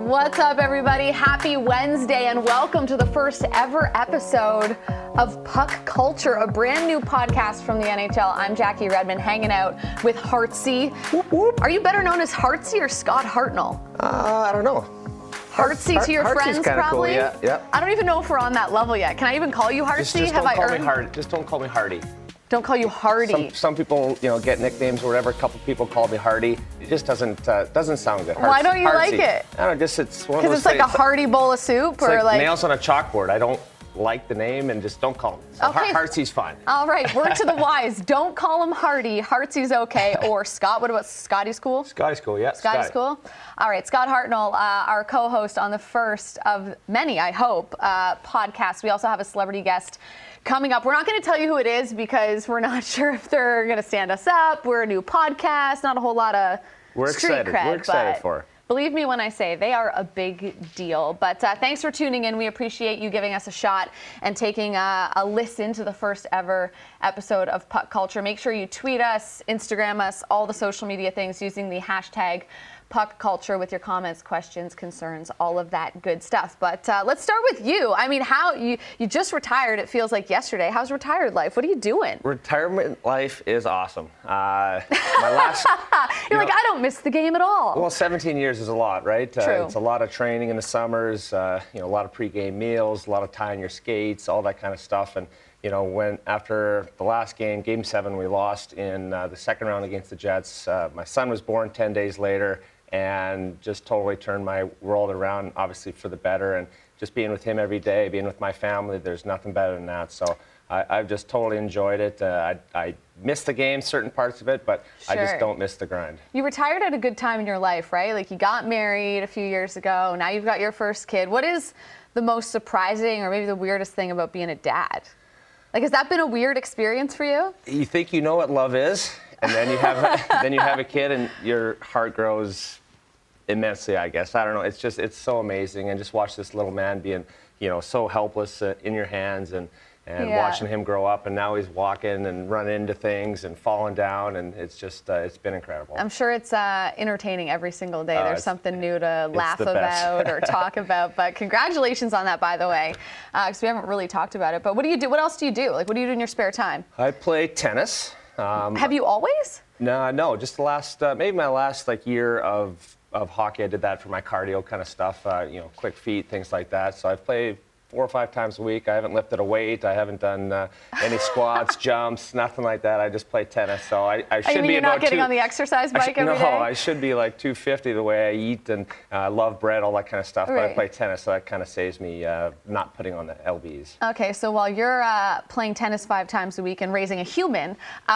What's up, everybody? Happy Wednesday, and welcome to the first ever episode of Puck Culture, a brand new podcast from the NHL. I'm Jackie Redmond, hanging out with Hartsey. Whoop, whoop. Are you better known as Hartsey or Scott Hartnell? I don't know. Hartsey to your friends, probably? Cool. Yeah. I don't even know if we're on that level yet. Can I even call you Hartsey? Just don't call me Hardy. Don't call you Hardy. Some people, get nicknames or whatever. A couple people call me Hardy. It just doesn't sound good. Why don't you like it? I don't know. It's one of those. Because it's like a hearty bowl of soup, it's or like nails on a chalkboard. I don't like the name, and just don't call him. So okay. Hartsey's fine. All right, word to the wise. Don't call him Hardy. Hartsey's okay. Or Scott. What about Scotty's cool? Scotty's cool, yeah. Scotty's cool? All right, Scott Hartnell, our co-host on the first of many, I hope, podcasts. We also have a celebrity guest coming up. We're not going to tell you who it is because we're not sure if they're going to stand us up. We're a new podcast, not a whole lot of street cred. We're excited for it. Believe me when I say they are a big deal. But thanks for tuning in. We appreciate you giving us a shot and taking a listen to the first ever episode of Puck Culture. Make sure you tweet us, Instagram us, all the social media things using the hashtag Puck Culture with your comments, questions, concerns, all of that good stuff. But let's start with you. I mean, how you just retired, it feels like yesterday. How's retired life? What are you doing? Retirement life is awesome. My last... You're like, I don't miss the game at all. Well, 17 years is a lot, right? True. It's a lot of training in the summers, a lot of pregame meals, a lot of tying your skates, all that kind of stuff. And when after the last game, Game 7, we lost in the second round against the Jets. My son was born 10 days later, and just totally turned my world around, obviously for the better. And just being with him every day, being with my family, there's nothing better than that. So I've just totally enjoyed it. I miss the game, certain parts of it, but sure. I just don't miss the grind. You retired at a good time in your life, right? Like you got married a few years ago. Now you've got your first kid. What is the most surprising or maybe the weirdest thing about being a dad? Like, has that been a weird experience for you? You think you know what love is, and then you have a kid, and your heart grows immensely, I guess. I don't know. It's so amazing, and just watch this little man being, so helpless in your hands, and watching him grow up, and now he's walking and running into things and falling down, and it's just it's been incredible. I'm sure it's entertaining every single day. There's something new to laugh about or talk about. But congratulations on that, by the way, because we haven't really talked about it. But what do you do? What else do you do? Like, what do you do in your spare time? I play tennis. Have you always? No, just the last maybe my last year of hockey. I did that for my cardio kind of stuff, quick feet, things like that. So I've played 4 or 5 times a week. I haven't lifted a weight. I haven't done any squats, jumps, nothing like that. I just play tennis. So I should be you're not getting on the exercise bike every day? No, I should be like 250 the way I eat, and I love bread, all that kind of stuff. Right. But I play tennis, so that kind of saves me not putting on the lbs. Okay, so while you're playing tennis 5 times a week and raising a human,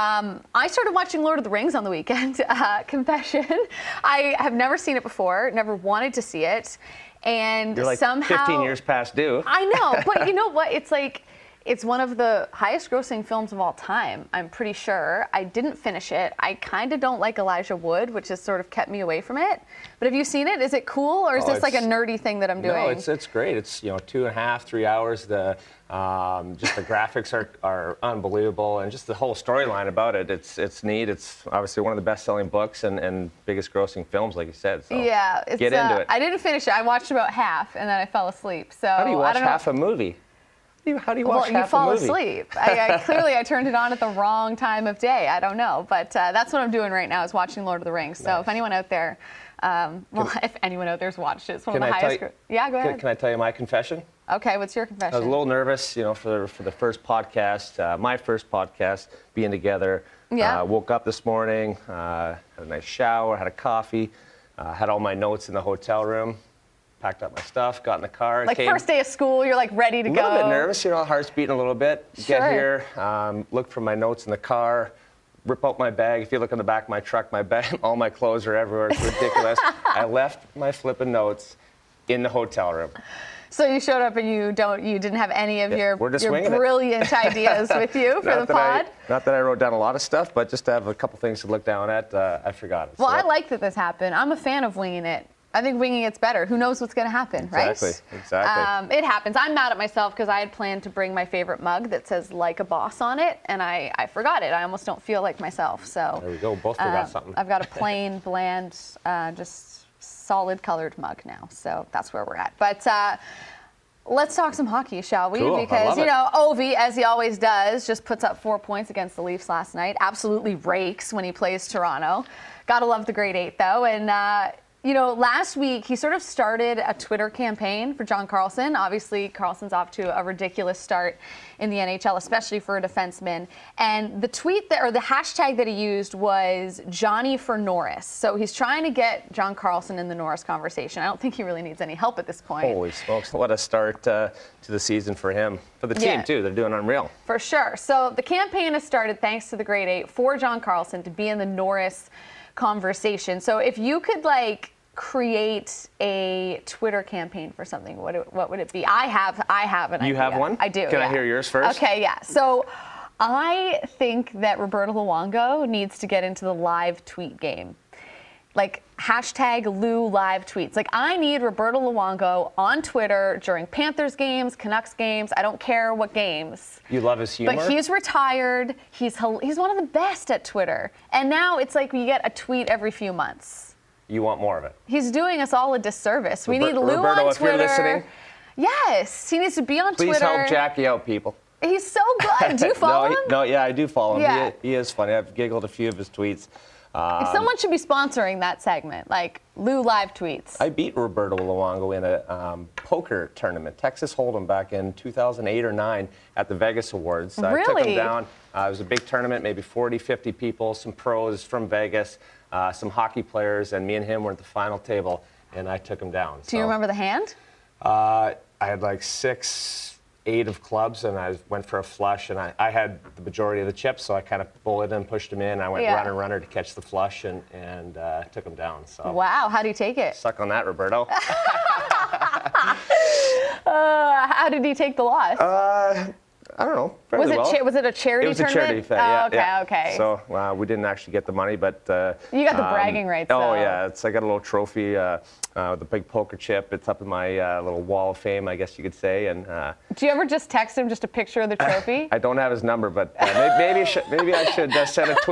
I started watching Lord of the Rings on the weekend. Confession. I have never seen it before, never wanted to see it. And you're like somehow 15 years past due. I know, but you know what? It's one of the highest grossing films of all time, I'm pretty sure. I didn't finish it. I kind of don't like Elijah Wood, which has sort of kept me away from it. But have you seen it? Is it cool, or is this like a nerdy thing that I'm doing? No, it's great. It's 2.5, 3 hours. Just the graphics are unbelievable, and just the whole storyline about it. It's neat. It's obviously one of the best-selling books and biggest grossing films, like you said. So yeah, get into it. I didn't finish it. I watched about half, and then I fell asleep. So how do you watch half a movie? How do you watch half a movie? Well, you fall asleep. Clearly, I turned it on at the wrong time of day. I don't know, but that's what I'm doing right now is watching Lord of the Rings. So if anyone out there, if anyone out there's watched it, it's one of the highest. Yeah, go ahead. Can I tell you my confession? Okay, what's your confession? I was a little nervous, for the first podcast, my first podcast, being together. Yeah. Woke up this morning, had a nice shower, had a coffee, had all my notes in the hotel room. Packed up my stuff, got in the car. First day of school, you're ready to go. A little bit nervous, heart's beating a little bit. Sure. Get here, look for my notes in the car, rip out my bag. If you look in the back of my truck, my bag, all my clothes are everywhere. It's ridiculous. I left my flipping notes in the hotel room. So you showed up and you didn't have any of your brilliant ideas with you for the pod? Not that I wrote down a lot of stuff, but just to have a couple things to look down at, I forgot it. Well, I like that this happened. I'm a fan of winging it. I think winging it's better. Who knows what's going to happen, right? Exactly. It happens. I'm mad at myself because I had planned to bring my favorite mug that says "Like a Boss" on it, and I forgot it. I almost don't feel like myself. So there we go. Both forgot something. I've got a plain, bland, just solid colored mug now. So that's where we're at. But let's talk some hockey, shall we? Cool. Because, you know, Ovi, as he always does, just puts up 4 points against the Leafs last night. Absolutely rakes when he plays Toronto. Gotta love the grade 8, though. And, you know, last week he sort of started a Twitter campaign for John Carlson. Obviously, Carlson's off to a ridiculous start in the NHL, especially for a defenseman. And the tweet that, or the hashtag that he used was Johnny for Norris. So he's trying to get John Carlson in the Norris conversation. I don't think he really needs any help at this point. Holy smokes, what a start to the season for him. For the team, too. They're doing unreal. For sure. So the campaign has started thanks to the grade 8 for John Carlson to be in the Norris conversation. So if you could, like, create a Twitter campaign for something, what would it be? I have an idea. You have one? I do. Can I hear yours first? Okay, yeah. So I think that Roberto Luongo needs to get into the live tweet game. Like, hashtag Lou live tweets. Like, I need Roberto Luongo on Twitter during Panthers games, Canucks games. I don't care what games. You love his humor? But he's retired. He's one of the best at Twitter. And now it's like we get a tweet every few months. You want more of it. He's doing us all a disservice. We need Lou Roberto, on Twitter. if you're listening, yes, he needs to be on Twitter. please help Jackie out, people. He's so good. Do you follow him? No, yeah, I do follow him. Yeah. He is funny. I've giggled a few of his tweets. Someone should be sponsoring that segment, like Lou live tweets. I beat Roberto Luongo in a poker tournament, Texas Hold'em, back in 2008 or 9 at the Vegas Awards. Really? I took him down. It was a big tournament, maybe 40, 50 people, some pros from Vegas, some hockey players, and me and him were at the final table, and I took him down. Do you remember the hand? I had like 6, 8 of clubs, and I went for a flush, and I had the majority of the chips, so I kind of bullied him, pushed him in. I went runner to catch the flush, and took him down. So wow, how do you take it? Suck on that, Roberto. How did he take the loss? I don't know. Was it well. Was it a charity tournament? It was a charity event, yeah. Okay. So we didn't actually get the money, but you got the bragging rights. Oh yeah, I got a little trophy with a big poker chip. It's up in my little wall of fame, I guess you could say. And do you ever just text him just a picture of the trophy? I don't have his number, but maybe I should send a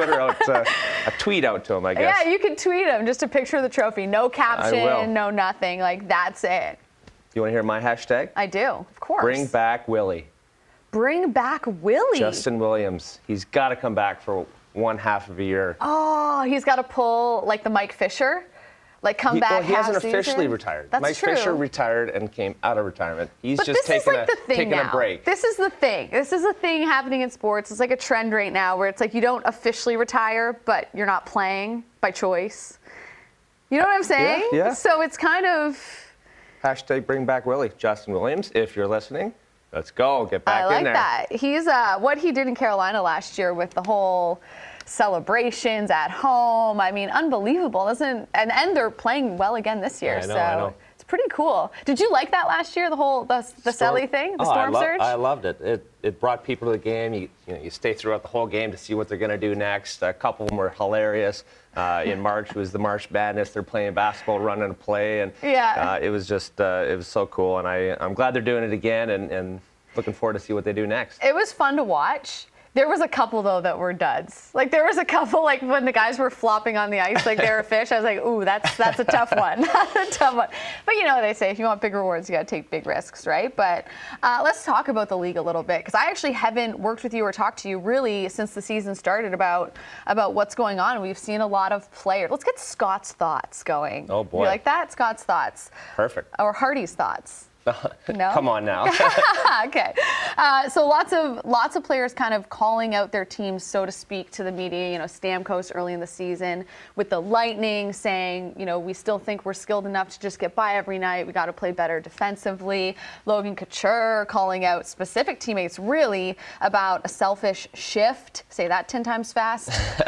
tweet out to him, I guess. Yeah, you could tweet him just a picture of the trophy, no caption, no nothing. Like, that's it. You want to hear my hashtag? I do, of course. Bring back Willie. Bring back Willie. Justin Williams. He's got to come back for one half of a year. Oh, he's got to pull like the Mike Fisher, like come back. Well, he hasn't half officially season. Retired. That's Mike true. Fisher retired and came out of retirement. He's but just taking a break. This is the thing. This is the thing happening in sports. It's like a trend right now where it's like you don't officially retire, but you're not playing by choice. You know what I'm saying? Yeah. So it's kind of. Hashtag bring back Willie. Justin Williams, if you're listening. Let's go. Get back in there. I like that. He's what he did in Carolina last year with the whole celebrations at home. I mean, unbelievable, isn't? And they're playing well again this year. I know. It's pretty cool. Did you like that last year? The whole the Selly thing, the storm surge. I loved it. It brought people to the game. You stay throughout the whole game to see what they're going to do next. A couple of them were hilarious. In March was the March Madness. They're playing basketball, running a play, and it was just it was so cool. And I'm glad they're doing it again, and looking forward to see what they do next. It was fun to watch. There was a couple, though, that were duds. Like, there was a couple, like, when the guys were flopping on the ice like they were fish, I was like, ooh, that's a tough one. That's a tough one. But you know what they say, if you want big rewards, you got to take big risks, right? But let's talk about the league a little bit, because I actually haven't worked with you or talked to you really since the season started about what's going on. We've seen a lot of players. Let's get Scott's thoughts going. Oh, boy. You like that? Scott's thoughts. Perfect. Or Hardy's thoughts. No? Come on now. Okay. So lots of players kind of calling out their teams, so to speak, to the media. You know, Stamkos early in the season with the Lightning saying, you know, we still think we're skilled enough to just get by every night. We got to play better defensively. Logan Couture calling out specific teammates really about a selfish shift. Say that 10 times fast.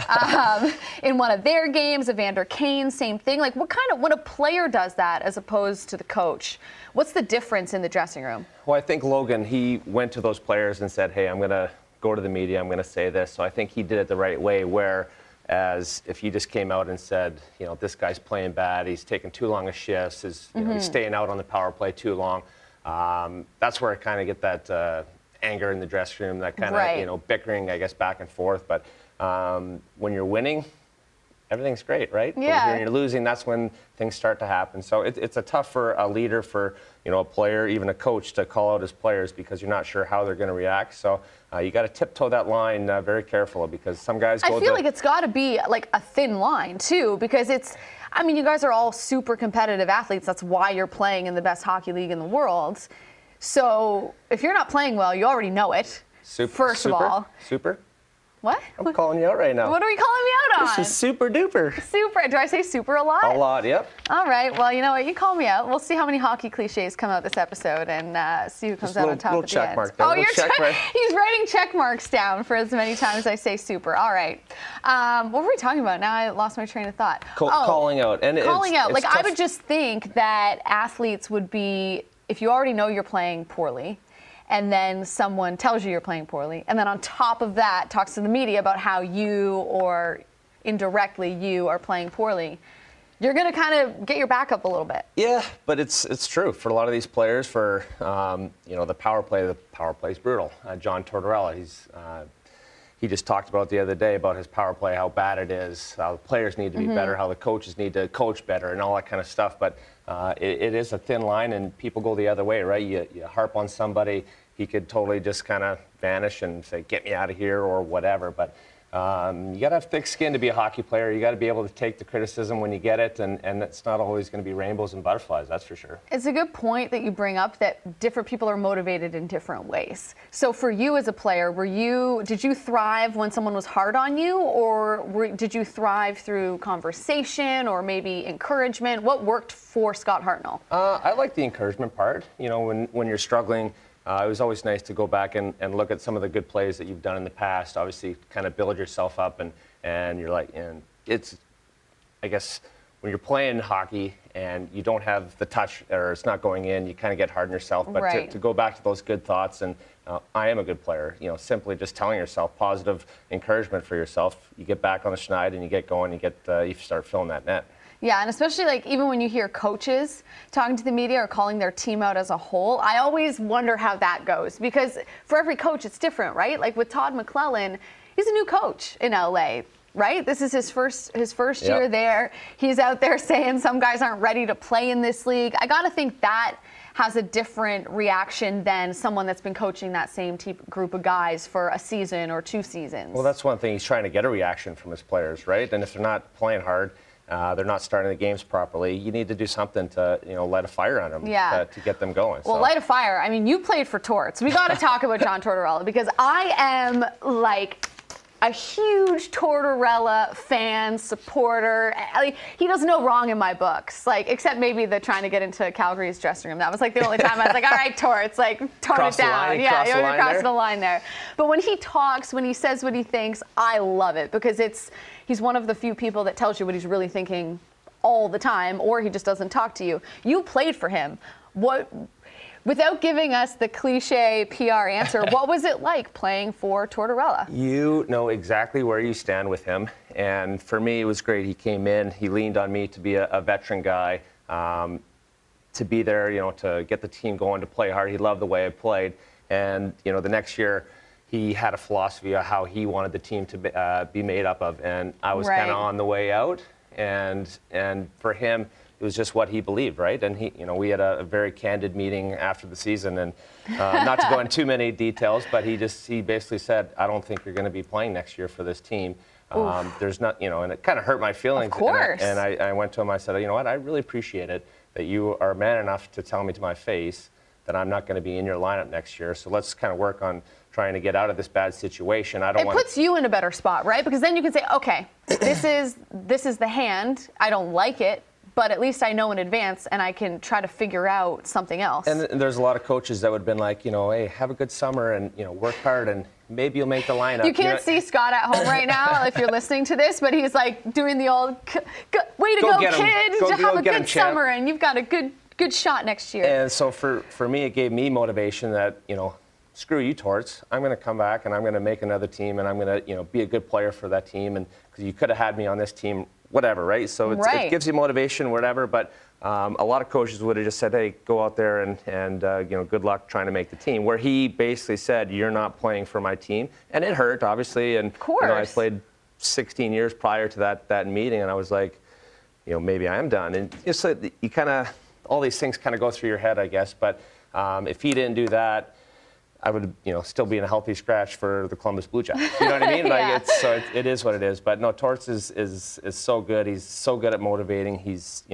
In one of their games, Evander Kane, same thing. Like, when a player does that as opposed to the coach, what's the difference in the dressing room? Well, I think Logan, he went to those players and said, hey, I'm going to go to the media, I'm going to say this. So I think he did it the right way, whereas if he just came out and said, you know, this guy's playing bad, he's taking too long of shifts, he's staying out on the power play too long, that's where I kind of get that anger in the dressing room, that kind of, bickering, I guess, back and forth. But when you're winning, everything's great, right? Yeah. But when you're losing, that's when things start to happen. So it's a tough for a leader, for a player, even a coach, to call out his players because you're not sure how they're going to react. So you got to tiptoe that line very carefully because some guys go. I feel like it's got to be like a thin line too, because you guys are all super competitive athletes. That's why you're playing in the best hockey league in the world. So if you're not playing well, you already know it. First of all. Super? What? I'm calling you out right now. What are we calling me out on? This is super duper. Super. Do I say super a lot? A lot, yep. All right. Well, you know what? You call me out. We'll see how many hockey cliches come out this episode and see who comes out on top at the end. Mark there. Oh, he's writing check marks down for as many times as I say super. All right. What were we talking about? Now I lost my train of thought. Calling out. Calling out. It's Like, tough. I would just think that athletes would be, if you already know you're playing poorly, and then someone tells you you're playing poorly, and then on top of that talks to the media about how you, or indirectly you, are playing poorly, you're going to kind of get your back up a little bit. Yeah, but it's true for a lot of these players. For the power play is brutal. John Tortorella, he just talked about the other day about his power play, how bad it is, how the players need to be better, how the coaches need to coach better, and all that kind of stuff. But it is a thin line, and people go the other way, right? You harp on somebody, he could totally just kind of vanish and say, get me out of here or whatever. But you got to have thick skin to be a hockey player. You got to be able to take the criticism when you get it, and it's not always going to be rainbows and butterflies, that's for sure. It's a good point that you bring up, that different people are motivated in different ways. So for you as a player, did you thrive when someone was hard on you, or did you thrive through conversation or maybe encouragement? What worked for Scott Hartnell? I like the encouragement part. When you're struggling, it was always nice to go back and look at some of the good plays that you've done in the past. Obviously, kind of build yourself up, and you're like, and it's, I guess, when you're playing hockey and you don't have the touch, or it's not going in, you kind of get hard on yourself. But right. to go back to those good thoughts, and I am a good player, simply just telling yourself positive encouragement for yourself, you get back on the schneid and you get going, you start filling that net. Yeah, and especially like even when you hear coaches talking to the media or calling their team out as a whole, I always wonder how that goes, because for every coach it's different, right? Like with Todd McClellan, he's a new coach in LA, right? This is his first year there. He's out there saying some guys aren't ready to play in this league. I got to think that has a different reaction than someone that's been coaching that same group of guys for a season or 2 seasons. Well, that's one thing. He's trying to get a reaction from his players, right? And if they're not playing hard, they're not starting the games properly, you need to do something to, light a fire on them to get them going. Well, light a fire. I mean, you played for Torts. We got to talk about John Tortorella, because I am like a huge Tortorella fan, supporter. He does no wrong in my books, except maybe the trying to get into Calgary's dressing room. That was the only time I was like, all right, Torts, tone it down. Yeah, you're crossing the line there. But when he talks, when he says what he thinks, I love it, because he's one of the few people that tells you what he's really thinking all the time, or he just doesn't talk to you. You played for him. Without giving us the cliche PR answer, what was it like playing for Tortorella? You know exactly where you stand with him. And for me, it was great. He came in, he leaned on me to be a veteran guy, to be there, to get the team going, to play hard. He loved the way I played. And, the next year, he had a philosophy of how he wanted the team to be made up of. And I was kind of on the way out. And for him, it was just what he believed, right? And we had a very candid meeting after the season, and not to go into too many details, but he basically said, I don't think you're going to be playing next year for this team. There's not, and it kind of hurt my feelings. Of course. And I went to him, I said, you know what, I really appreciate it that you are man enough to tell me to my face that I'm not going to be in your lineup next year. So let's kind of work on trying to get out of this bad situation. It puts you in a better spot, right? Because then you can say, okay, this is the hand. I don't like it, but at least I know in advance, and I can try to figure out something else. And there's a lot of coaches that would have been like, hey, have a good summer and, work hard and maybe you'll make the lineup. You can't see Scott at home right now if you're listening to this, but he's doing the old, way to go kid, to have a good summer, and you've got a good shot next year. And so for me, it gave me motivation that, screw you, Torts. I'm going to come back and I'm going to make another team, and I'm going to, be a good player for that team. And because you could have had me on this team, whatever, right? So it gives you motivation, whatever. But a lot of coaches would have just said, hey, go out there and good luck trying to make the team. Where he basically said, you're not playing for my team. And it hurt, obviously. And of course. I played 16 years prior to that meeting, and I was like, maybe I am done. And just you kind of, all these things kind of go through your head, I guess. But if he didn't do that, I would, still be in a healthy scratch for the Columbus Blue Jackets. You know what I mean? Yeah. Like it is what it is. But no, Torts is so good. He's so good at motivating. He's,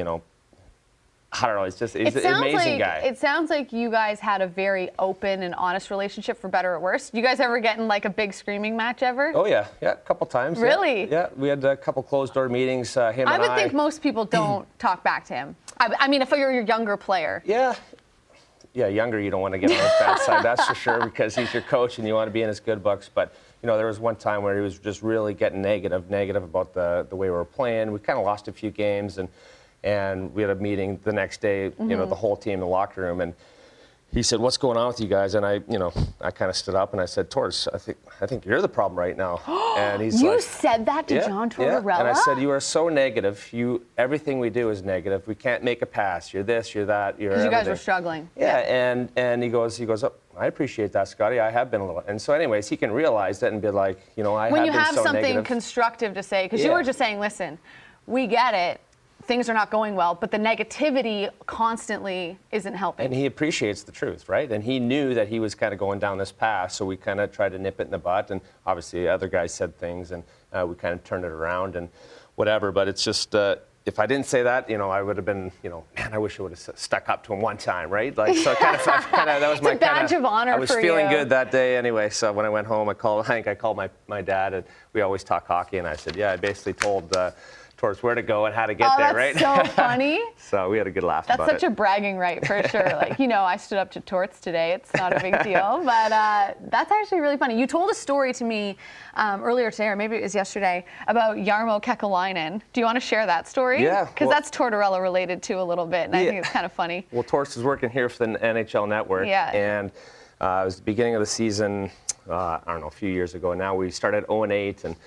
I don't know. He's an amazing guy. It sounds like you guys had a very open and honest relationship, for better or worse. You guys ever get in like a big screaming match ever? Oh yeah, a couple times. Really? Yeah, we had a couple closed door meetings. Him and I. I would think most people don't talk back to him. I mean, if you're a younger player. Yeah, younger, you don't want to get on his bad side, that's for sure, because he's your coach and you want to be in his good books. But there was one time where he was just really getting negative about the way we were playing. We kind of lost a few games, and we had a meeting the next day, the whole team in the locker room, and he said, "What's going on with you guys?" And I kind of stood up and I said, "Torts, I think you're the problem right now." And he's You like, said that to John Tortorella? Yeah. And I said, "You are so negative. Everything we do is negative. We can't make a pass. You're this, you're that, you're everything." Because you guys were struggling. Yeah. And he goes, "Oh, I appreciate that, Scotty. I have been a little." And so, anyways, he can realize that and be like, I have been so negative. When you have something constructive to say, because you were just saying, "Listen, we get it. Things are not going well, but the negativity constantly isn't helping." And he appreciates the truth, right? And he knew that he was kind of going down this path, so we kind of tried to nip it in the bud. And obviously, other guys said things, and we kind of turned it around and whatever. But it's just, if I didn't say that, I would have been, man, I wish I would have stuck up to him one time, right? Like, so that was my badge of honor. I was feeling good that day anyway. So when I went home, I called my dad, and we always talk hockey, and I said, I basically told Torts where to go and how to get there, right? That's so funny. So we had a good laugh about it. That's such a bragging right, for sure. Like, I stood up to Torts today. It's not a big deal, but that's actually really funny. You told a story to me earlier today, or maybe it was yesterday, about Jarmo Kekalainen. Do you want to share that story? Yeah. Because that's Tortorella related too a little bit, and I think it's kind of funny. Well, Torts is working here for the NHL Network, and it was the beginning of the season, I don't know, a few years ago now. We started 0-8, and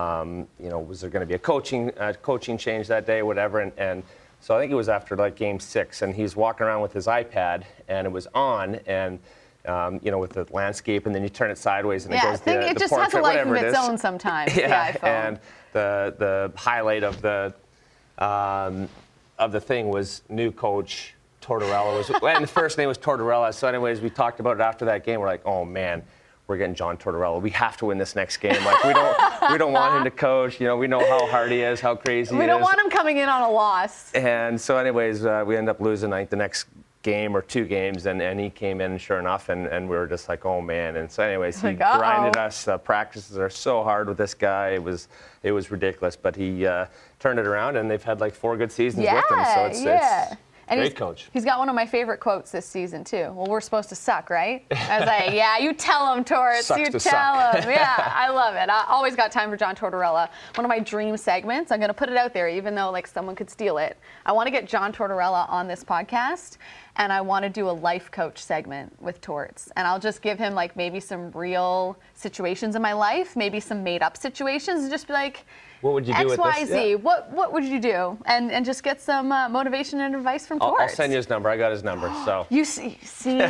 was there going to be a coaching change that day, whatever, and so I think it was after like Game 6, and he's walking around with his iPad, and it was on, and with the landscape, and then you turn it sideways, and it goes the it just portrait, has a life of its own sometimes. Yeah, the iPhone. And the highlight of the thing was new coach Tortorella and the first name was Tortorella. So anyways, we talked about it after that game. We're like, oh man, we're getting John Tortorella. We have to win this next game. Like we don't want him to coach. We know how hard he is, how crazy he is. We don't want him coming in on a loss. And so anyways, we end up losing like the next game or two games, and he came in, sure enough, and we were just like, oh man. And so anyways, he grinded us. Practices are so hard with this guy. It was ridiculous, but he turned it around, and they've had like 4 good seasons with him. So it's and great coach. He's got one of my favorite quotes this season, too. Well, we're supposed to suck, right? I was like, yeah, you tell him, Torts. You tell him. Yeah, I love it. I always got time for John Tortorella. One of my dream segments, I'm going to put it out there, even though like someone could steal it. I want to get John Tortorella on this podcast, and I want to do a life coach segment with Torts. And I'll just give him like maybe some real situations in my life, maybe some made up situations, and just be like, what would you do with this? XYZ, what would you do? And just get some motivation and advice from Torts. I'll send you his number. I got his number. So you see,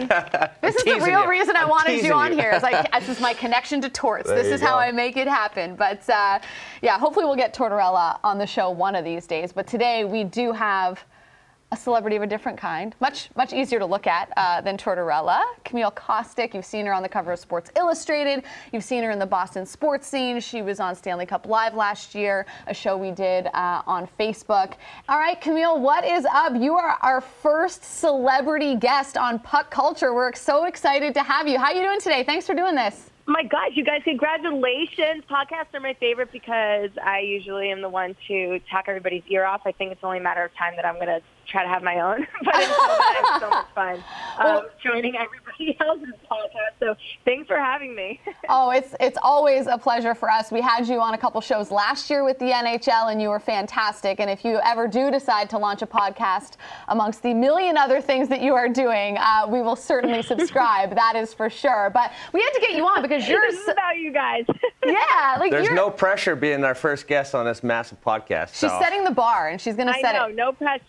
this is the real reason I wanted you on here. It's like, this is my connection to Torts. This is how I make it happen. But hopefully we'll get Tortorella on the show one of these days. But today we do have a celebrity of a different kind, much easier to look at than Tortorella. Camille Kostek, you've seen her on the cover of Sports Illustrated. You've seen her in the Boston sports scene. She was on Stanley Cup Live last year, a show we did on Facebook. All right, Camille, what is up? You are our first celebrity guest on Puck Culture. We're so excited to have you. How are you doing today? Thanks for doing this. My gosh, you guys, congratulations. Podcasts are my favorite because I usually am the one to talk everybody's ear off. I think it's only a matter of time that I'm going to try to have my own. But until then, it's so much fun joining everybody else's podcast. So thanks for having me. Oh, it's always a pleasure for us. We had you on a couple shows last year with the NHL, and you were fantastic. And if you ever do decide to launch a podcast amongst the million other things that you are doing, we will certainly subscribe. That is for sure. But we had to get you on because this is about you guys. Yeah. There's no pressure being our first guest on this massive podcast. She's setting the bar, and she's going to set it. No pressure, no pressure.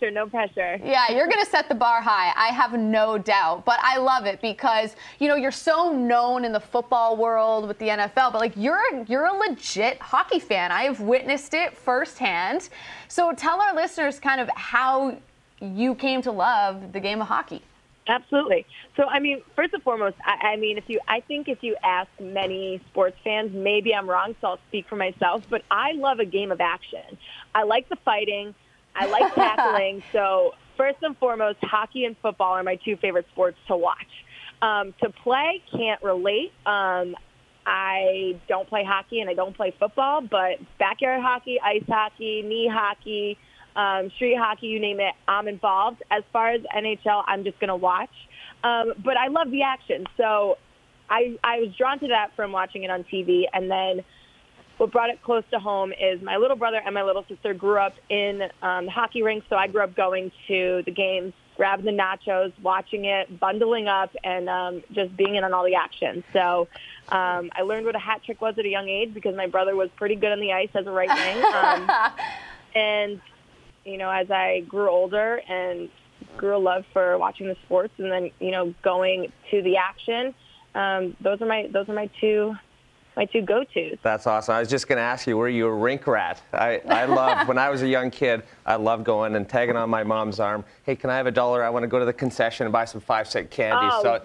pressure. Yeah, you're going to set the bar high. I have no doubt. But I love it because, you're so known in the football world with the NFL, but like you're a legit hockey fan. I have witnessed it firsthand. So tell our listeners kind of how you came to love the game of hockey. Absolutely. So, first and foremost, I think if you ask many sports fans, maybe I'm wrong, so I'll speak for myself, but I love a game of action. I like the fighting. I like tackling. So, first and foremost, hockey and football are my two favorite sports to watch. To play, can't relate. I don't play hockey and I don't play football, but backyard hockey, ice hockey, knee hockey, street hockey, you name it, I'm involved. As far as NHL, I'm just going to watch. But I love the action. So I was drawn to that from watching it on TV. And then what brought it close to home is my little brother and my little sister grew up in the hockey rink. So I grew up going to the games, grabbing the nachos, watching it, bundling up, and just being in on all the action. So I learned what a hat trick was at a young age because my brother was pretty good on the ice as a right wing. And as I grew older and grew a love for watching the sports and then, going to the action, those are my two go-tos. That's awesome. I was just going to ask you, were you a rink rat? I love, when I was a young kid, I loved going and tagging on my mom's arm. Hey, can I have $1? I want to go to the concession and buy some 5-cent candy.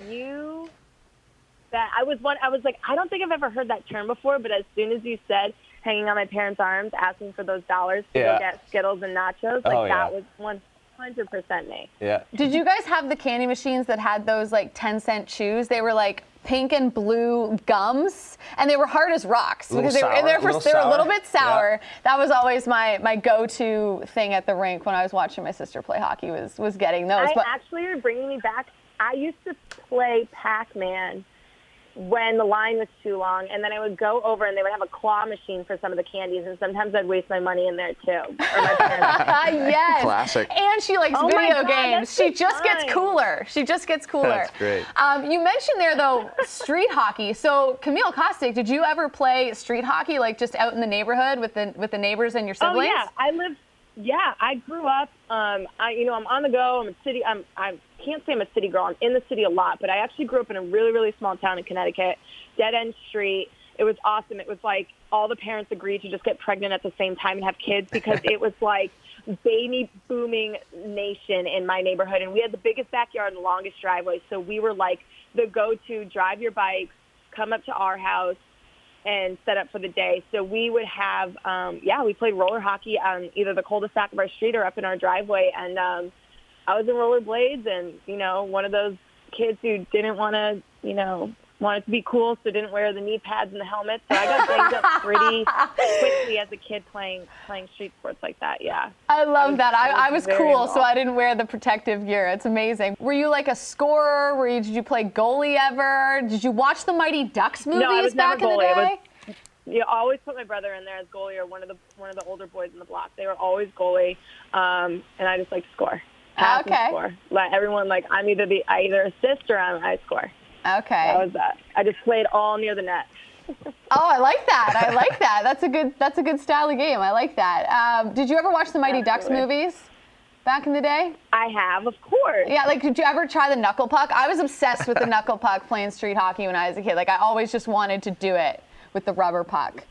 I was like, I don't think I've ever heard that term before, but as soon as you said hanging on my parents' arms, asking for those dollars to go get Skittles and nachos, that was 100% me. Yeah. Did you guys have the candy machines that had those 10-cent chews? They were like pink and blue gums, and they were hard as rocks because they were a little bit sour. Yeah. That was always my go-to thing at the rink when I was watching my sister play hockey was getting those. Actually, you're bringing me back. I used to play Pac-Man when the line was too long, and then I would go over and they would have a claw machine for some of the candies, and sometimes I'd waste my money in there too. Or my parents. Yes. Classic. And she likes video games. She just gets cooler. That's great. You mentioned there, though, street hockey. So, Camille Kostek, did you ever play street hockey, just out in the neighborhood with the neighbors and your siblings? Oh, yeah. I grew up, I'm on the go. I can't say I'm a city girl. I'm in the city a lot, but I actually grew up in a really, really small town in Connecticut, dead-end street. It was awesome. It was like all the parents agreed to just get pregnant at the same time and have kids because it was like baby booming nation in my neighborhood. And we had the biggest backyard and the longest driveway. So we were like the go-to, drive your bikes, come up to our house, and set up for the day. So we would have, we played roller hockey on either the cul-de-sac of our street or up in our driveway. And I was in rollerblades and, one of those kids who didn't want to, wanted to be cool, so didn't wear the knee pads and the helmet. So I got banged up pretty quickly as a kid playing street sports like that, yeah. I love that. I was cool, involved. so I didn't wear the protective gear. It's amazing. Were you like a scorer? Did you play goalie ever? Did you watch the Mighty Ducks movies No, I was back never in the goalie. day? You always put my brother in there as goalie or one of the older boys in the block. They were always goalie, and I just like to score. Pass and score. Let everyone I either assist or I score. Okay. That was that. I just played all near the net. Oh, I like that. That's a good style of game. I like that. Did you ever watch the Mighty Ducks movies back in the day? I have, of course. Yeah, did you ever try the knuckle puck? I was obsessed with the knuckle puck playing street hockey when I was a kid. I always just wanted to do it with the rubber puck.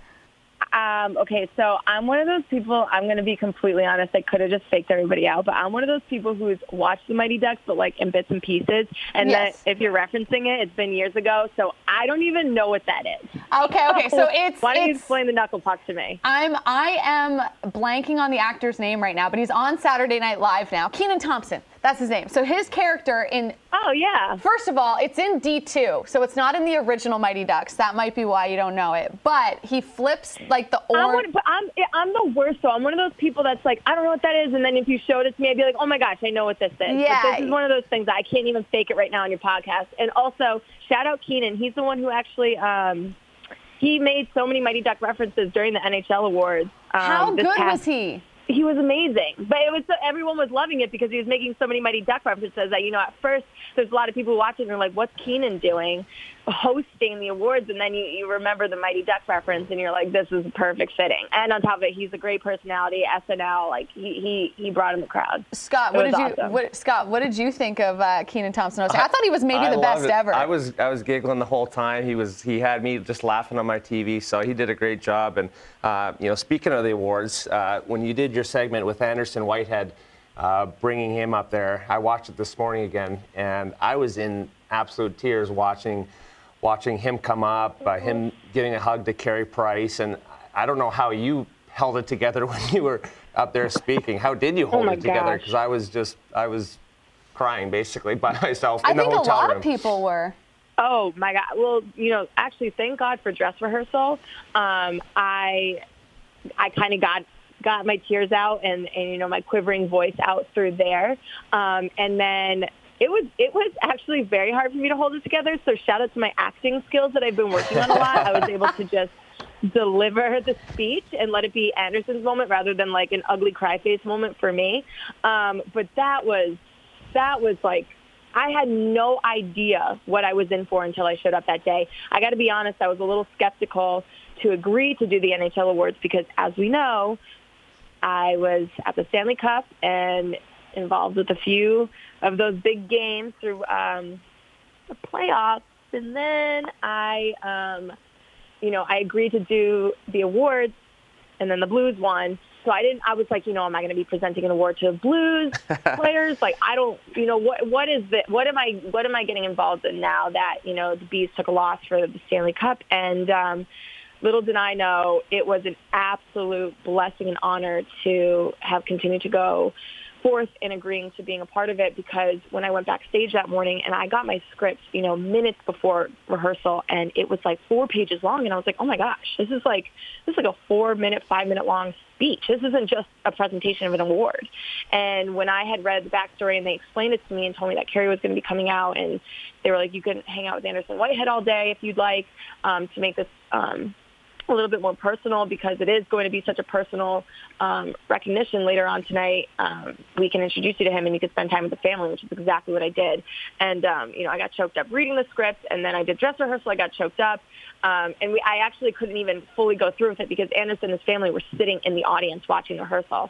Okay, so I'm one of those people, I'm going to be completely honest, I could have just faked everybody out, but I'm one of those people who's watched the Mighty Ducks, but in bits and pieces, and yes. that if you're referencing it, it's been years ago, so I don't even know what that is. Okay, so Why don't you explain the knuckle puck to me? I am blanking on the actor's name right now, but he's on Saturday Night Live now. Kenan Thompson. That's his name. So his character in... Oh, yeah. First of all, it's in D2, so it's not in the original Mighty Ducks. That might be why you don't know it. But he flips, the orange... I'm the worst, though. I'm one of those people that's I don't know what that is, and then if you showed it to me, I'd be like, oh, my gosh, I know what this is. Yeah. But this is one of those things that I can't even fake it right now on your podcast. And also, shout out Kenan. He's the one who actually... he made so many Mighty Duck references during the NHL Awards. How good was he? He was amazing, but everyone was loving it because he was making so many Mighty Duck references that, at first there's a lot of people who watch it and they're like, what's Kenan doing? hosting the awards, and then you remember the Mighty Duck reference, and you're like, this is perfect fitting. And on top of it, he's a great personality. SNL, like he brought in the crowd. Scott, what did you think of Kenan Thompson? I thought he was maybe the best ever. I was giggling the whole time. He had me just laughing on my TV, so he did a great job. And speaking of the awards, when you did your segment with Anderson Whitehead, bringing him up there, I watched it this morning again, and I was in absolute tears watching him come up, him giving a hug to Carey Price, and I don't know how you held it together when you were up there speaking. How did you hold it together? Because I was crying basically by myself in the hotel room. I think a lot of people were. Oh my God! Well, actually, thank God for dress rehearsal. I kind of got my tears out and my quivering voice out through there, and then. It was actually very hard for me to hold it together, so shout out to my acting skills that I've been working on a lot. I was able to just deliver the speech and let it be Anderson's moment rather than like an ugly cry face moment for me. But that was like, I had no idea what I was in for until I showed up that day. I got to be honest, I was a little skeptical to agree to do the NHL awards because, as we know, I was at the Stanley Cup and involved with a few of those big games through the playoffs, and then I agreed to do the awards, and then the Blues won. So I was like, am I going to be presenting an award to Blues players? Like, I don't, what is it? What am I getting involved in now that, the Bees took a loss for the Stanley Cup? And little did I know, it was an absolute blessing and honor to have continued to go forth in agreeing to being a part of it, because when I went backstage that morning and I got my script, minutes before rehearsal, and it was like 4 pages long, and I was like, oh my gosh, this is like a 4-minute, 5-minute long speech. This isn't just a presentation of an award. And when I had read the backstory and they explained it to me and told me that Carey was going to be coming out, and they were like, you can hang out with Anderson Whitehead all day if you'd like, to make this a little bit more personal, because it is going to be such a personal recognition later on tonight. We can introduce you to him and you can spend time with the family, which is exactly what I did. And, I got choked up reading the script, and then I did dress rehearsal. I got choked up. I actually couldn't even fully go through with it because Anderson and his family were sitting in the audience watching the rehearsal.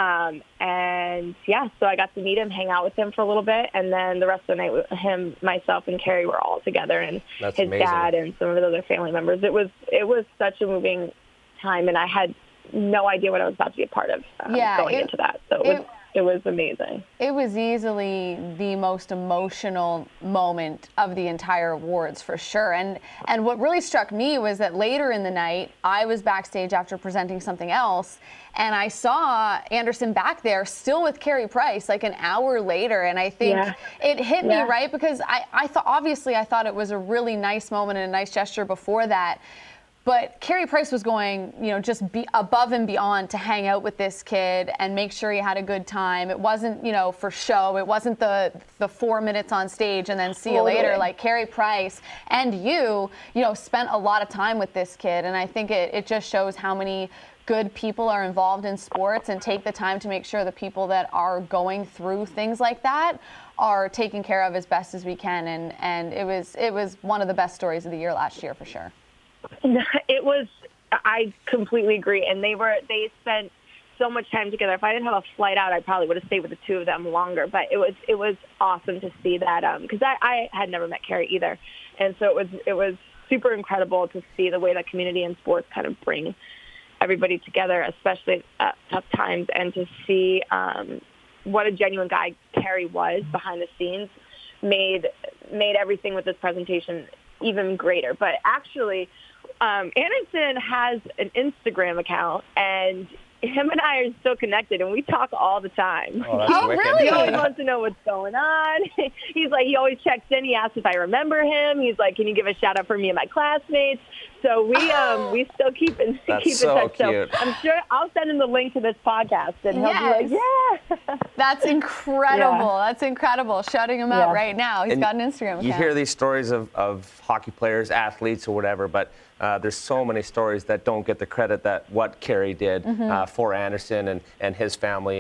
So I got to meet him, hang out with him for a little bit, and then the rest of the night, him, myself, and Carey were all together, and That's his amazing. dad and some of his other family members. It was such a moving time, and I had no idea what I was about to be a part of going into that. So it was amazing. It was easily the most emotional moment of the entire awards, for sure. And what really struck me was that later in the night, I was backstage after presenting something else, and I saw Anderson back there still with Carey Price like an hour later. And I think it hit me, right? Because I thought it was a really nice moment and a nice gesture before that. But Carey Price was going, just be above and beyond to hang out with this kid and make sure he had a good time. It wasn't, for show. It wasn't the 4 minutes on stage and then see you later. Like Carey Price and you spent a lot of time with this kid. And I think it just shows how many good people are involved in sports and take the time to make sure the people that are going through things like that are taken care of as best as we can. And it was one of the best stories of the year last year, for sure. It was, I completely agree. And they spent so much time together. If I didn't have a flight out, I probably would have stayed with the two of them longer. But it was awesome to see that, because I had never met Carey either. And so it was super incredible to see the way that community and sports kind of bring everybody together, especially at tough times, and to see what a genuine guy Carey was behind the scenes made everything with this presentation even greater. But actually, Anderson has an Instagram account, and him and I are still connected, and we talk all the time. Oh, that's wicked. Really? He always wants to know what's going on. He's like, he always checks in. He asks if I remember him. He's like, can you give a shout out for me and my classmates? So we still keep in touch. Cute. So I'm sure I'll send him the link to this podcast, and he'll be like, yeah. That's incredible. Yeah. That's incredible. Shouting him out right now. He's got an Instagram account. You hear these stories of hockey players, athletes, or whatever, but there's so many stories that don't get the credit that what Carey did for Anderson and his family. And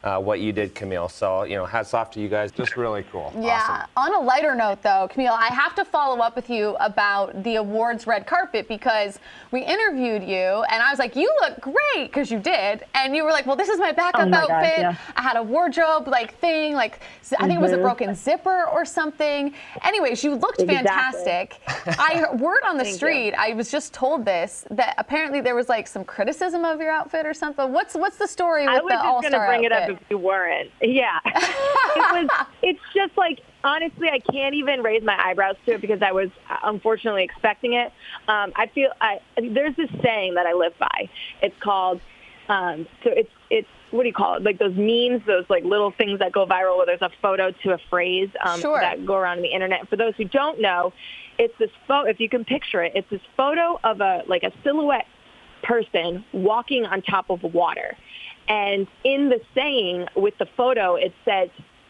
what you did, Camille. So, hats off to you guys. Just really cool. Yeah. Awesome. On a lighter note, though, Camille, I have to follow up with you about the awards red carpet because we interviewed you, and I was like, "You look great," because you did, and you were like, "Well, this is my backup outfit. God, yeah. I had a wardrobe thing, I think it was a broken zipper or something." Anyways, you looked fantastic. Word on the street, I was just told this that apparently there was some criticism of your outfit or something. What's the story with the All-Star outfit? I was just going to bring it up if you weren't. Yeah. It's just honestly, I can't even raise my eyebrows to it because I was unfortunately expecting it. There's this saying that I live by. It's called, it's what do you call it? Those memes, those little things that go viral where there's a photo to a phrase that go around on the internet. For those who don't know, it's this photo, if you can picture it, it's this photo of a silhouette person walking on top of water. And in the saying with the photo, it says,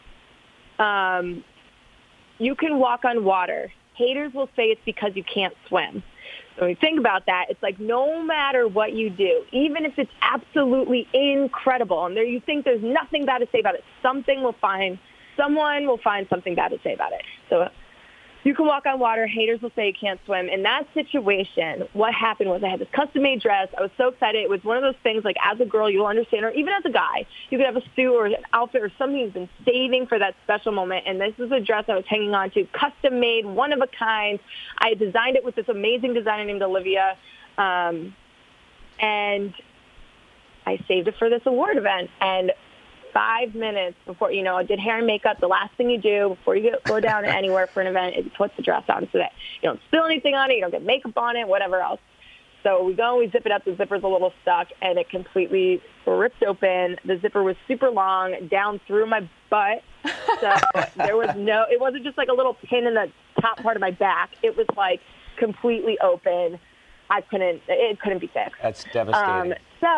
you can walk on water. Haters will say it's because you can't swim. So when you think about that, it's no matter what you do, even if it's absolutely incredible and you think there's nothing bad to say about it, someone will find something bad to say about it. So you can walk on water. Haters will say you can't swim. In that situation, what happened was I had this custom-made dress. I was so excited. It was one of those things as a girl, you'll understand, or even as a guy, you could have a suit or an outfit or something you've been saving for that special moment. And this is a dress I was hanging on to, custom-made, one of a kind. I designed it with this amazing designer named Olivia. And I saved it for this award event. And 5 minutes before, I did hair and makeup. The last thing you do before you go down anywhere for an event is put the dress on so that you don't spill anything on it, you don't get makeup on it, whatever else. So we go, we zip it up. The zipper's a little stuck, and it completely ripped open. The zipper was super long, down through my butt. So it wasn't just a little pin in the top part of my back. It was completely open. It couldn't be fixed. That's devastating.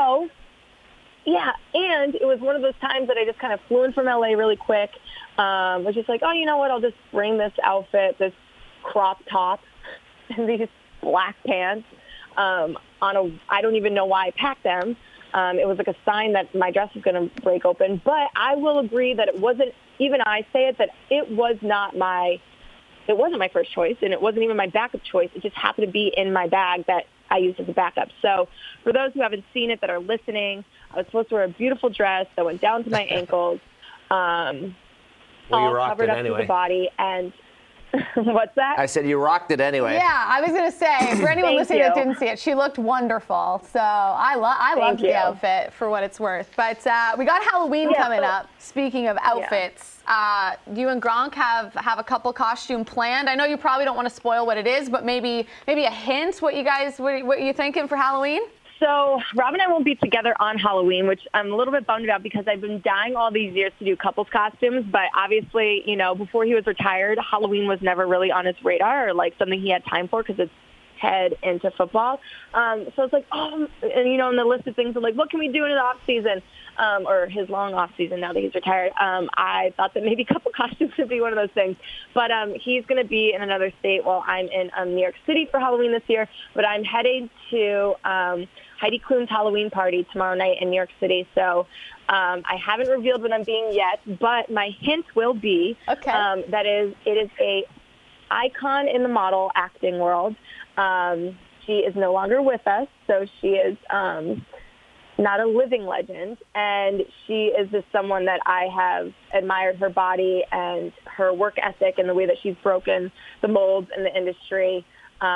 Yeah, and it was one of those times that I just kind of flew in from LA really quick. Was just oh, you know what? I'll just bring this outfit, this crop top, and these black pants I don't even know why I packed them. It was a sign that my dress was going to break open. But I will agree that it wasn't, even I say it, that it wasn't my first choice, and it wasn't even my backup choice. It just happened to be in my bag that I used as a backup. So for those who haven't seen it that are listening, I was supposed to wear a beautiful dress that went down to my ankles, all covered up to the body. And what's that? I said you rocked it anyway. Yeah, I was going to say, for anyone listening that didn't see it, she looked wonderful. So I loved the outfit for what it's worth. But we got Halloween coming up. Speaking of outfits, you and Gronk have a couple costume planned. I know you probably don't want to spoil what it is, but maybe a hint what you thinking for Halloween? So Rob and I won't be together on Halloween, which I'm a little bit bummed about because I've been dying all these years to do couples costumes. But obviously, before he was retired, Halloween was never really on his radar or something he had time for because it's head into football. So it's and in the list of things, I'm what can we do in the off season? Or his long off season now that he's retired. I thought that maybe couple costumes would be one of those things. But he's going to be in another state while I'm in New York City for Halloween this year. But I'm headed to Heidi Klum's Halloween party tomorrow night in New York City. So I haven't revealed what I'm being yet, but my hint will be that it is a icon in the model acting world. She is no longer with us, so she is not a living legend, and she is just someone that I have admired her body and her work ethic and the way that she's broken the molds in the industry.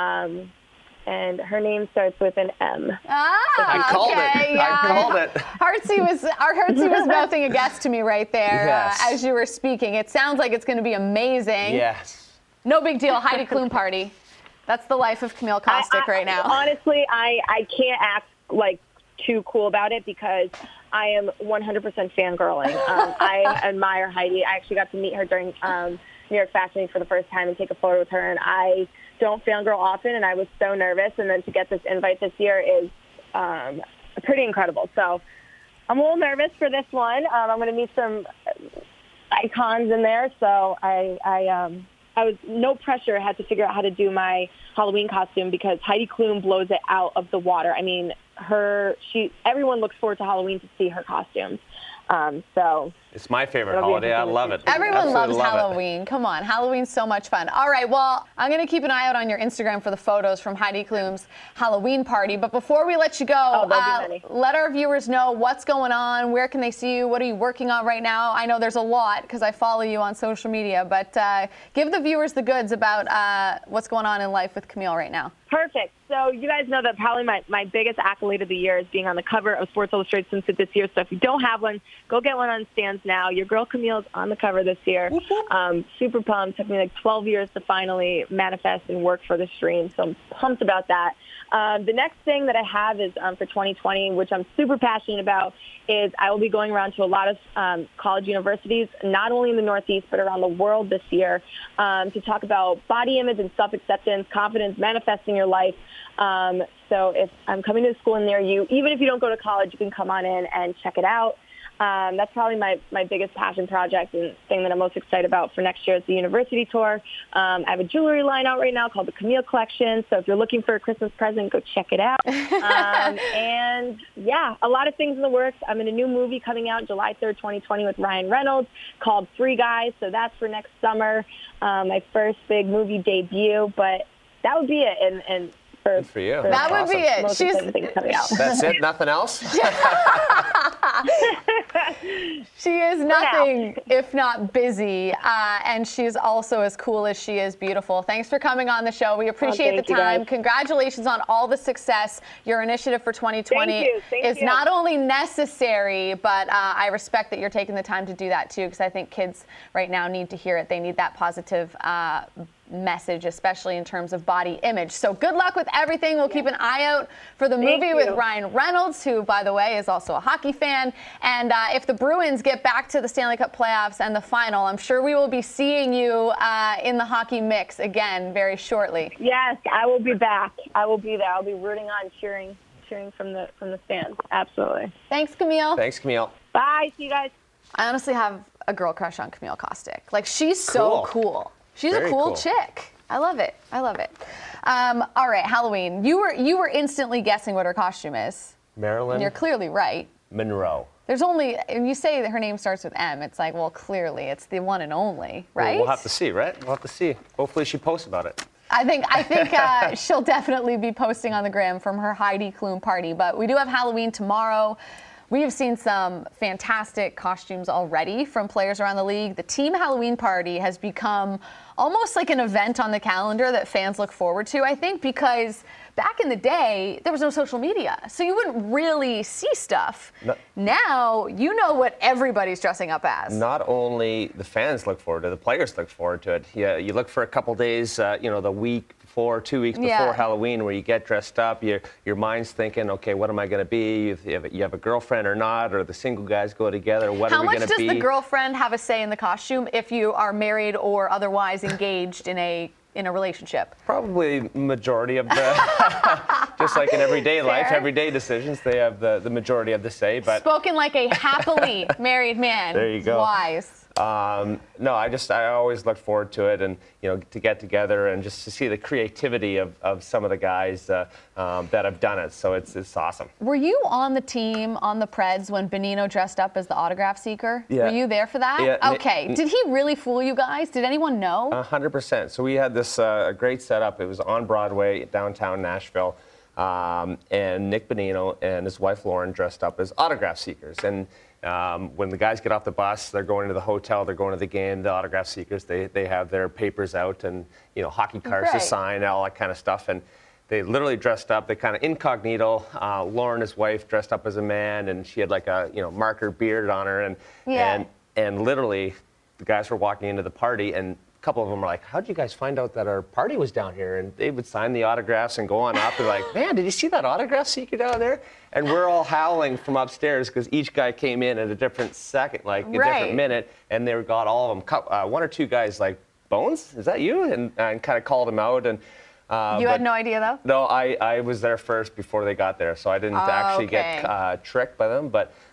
And her name starts with an M. I called it. Yeah. I called it. Heartsy was mouthing a guess to me right there Yes. as you were speaking. It sounds like it's going to be amazing. Yes. No big deal. Heidi Klum party. That's the life of Camille Kostek right now. Honestly, I can't act too cool about it because I am 100% fangirling. I admire Heidi. I actually got to meet her during New York Fashion Week for the first time and take a photo with her, and I don't fangirl often, and I was so nervous, and then to get this invite this year is pretty incredible. So I'm a little nervous for this one. I'm going to meet some icons in there, so I was no pressure. I had to figure out how to do my Halloween costume because Heidi Klum blows it out of the water. I mean, everyone looks forward to Halloween to see her costumes. So it's my favorite it'll be holiday. I interesting to love see. it. Everyone Absolutely loves love it. Halloween. Come on, Halloween's so much fun. All right, well, I'm going to keep an eye out on your Instagram for the photos from Heidi Klum's Halloween party. But before we let you go, there'll be many. let our viewers know what's going on. Where can they see you? What are you working on right now? I know there's a lot because I follow you on social media, but give the viewers the goods about what's going on in life with Camille right now. Perfect. So you guys know that probably my biggest accolade of the year is being on the cover of Sports Illustrated Swimsuit this year. So if you don't have one, go get one on stands now. Your girl Camille's on the cover this year. Super pumped. Took me like 12 years to finally manifest and work for this dream. So I'm pumped about that. The next thing that I have is for 2020, which I'm super passionate about, is I will be going around to a lot of college universities, not only in the Northeast, but around the world this year, to talk about body image and self-acceptance, confidence, manifesting your life. So if I'm coming to a school near you, even if you don't go to college, you can come on in and check it out. That's probably my biggest passion project and thing that I'm most excited about for next year is the university tour. I have a jewelry line out right now called the Camille Collection. So if you're looking for a Christmas present, go check it out. And yeah, a lot of things in the works. I'm in a new movie coming out July 3rd, 2020 with Ryan Reynolds called Free Guys. So that's for next summer, my first big movie debut. But that would be it. And Good for you. That would be it. Most exciting things coming out. That's it? Nothing else? She is nothing if not busy, and she's also as cool as she is beautiful. Thanks for coming on the show. We appreciate the thank you, time. guys. Congratulations on all the success. Your initiative for 2020 is not only necessary, but I respect that you're taking the time to do that too, because I think kids right now need to hear it. They need that positive message, especially in terms of body image. So good luck with everything. We'll keep an eye out for the movie with Ryan Reynolds, who, by the way, is also a hockey fan. And if the Bruins get back to the Stanley Cup playoffs and the final, I'm sure we will be seeing you in the hockey mix again very shortly. Yes, I will be back. I will be there. I'll be rooting on, cheering from the stands. Absolutely. Thanks, Camille. Thanks, Camille. Bye. See you guys. I honestly have a girl crush on Camille Kostick. Like, she's so cool. She's Very a cool cool chick. I love it. I love it. All right, Halloween. You were instantly guessing what her costume is. Marilyn And you're clearly right. Monroe. There's only, and you say that her name starts with M, it's like, well, clearly it's the one and only, right? We'll have to see, right? We'll have to see. Hopefully she posts about it. I think she'll definitely be posting on the gram from her Heidi Klum party. But we do have Halloween tomorrow. We have seen some fantastic costumes already from players around the league. The team Halloween party has become almost like an event on the calendar that fans look forward to, I think, because back in the day, there was no social media, so you wouldn't really see stuff. No. Now, you know what everybody's dressing up as. Not only the fans look forward to it, the players look forward to it. Yeah, you look for a couple days, the week before, 2 weeks before Halloween, where you get dressed up. Your mind's thinking, okay, what am I going to be? You have a girlfriend or not, or the single guys go together. What are we going to be? How much does the girlfriend have a say in the costume if you are married or otherwise engaged in a relationship? Probably majority of the, just like in everyday life, everyday decisions, they have the majority of the say. But spoken like a happily married man. There you go. Wise. No, I always look forward to it, and to get together and just to see the creativity of some of the guys that have done it. So it's awesome. Were you on the team on the Preds when Bonino dressed up as the autograph seeker? Yeah. Were you there for that? Yeah. Okay. Did he really fool you guys? Did anyone know? 100%. So we had this great setup. It was on Broadway, downtown Nashville. And Nick Bonino and his wife Lauren dressed up as autograph seekers. And when the guys get off the bus, they're going to the hotel, they're going to the game, the autograph seekers, they have their papers out and, hockey cards to sign, all that kind of stuff. And they literally dressed up, they kind of incognito. Lauren, his wife, dressed up as a man, and she had like a, marker beard on her. And literally, the guys were walking into the party, and a couple of them were like, how'd you guys find out that our party was down here? And they would sign the autographs and go on up. They're like, man, did you see that autograph seeker down there? And we're all howling from upstairs because each guy came in at a different second, like a different minute. And they got all of them. One or two guys like, Bones, is that you? And kind of called him out. And you had no idea, though? No, I was there first before they got there. So I didn't actually get tricked by them. But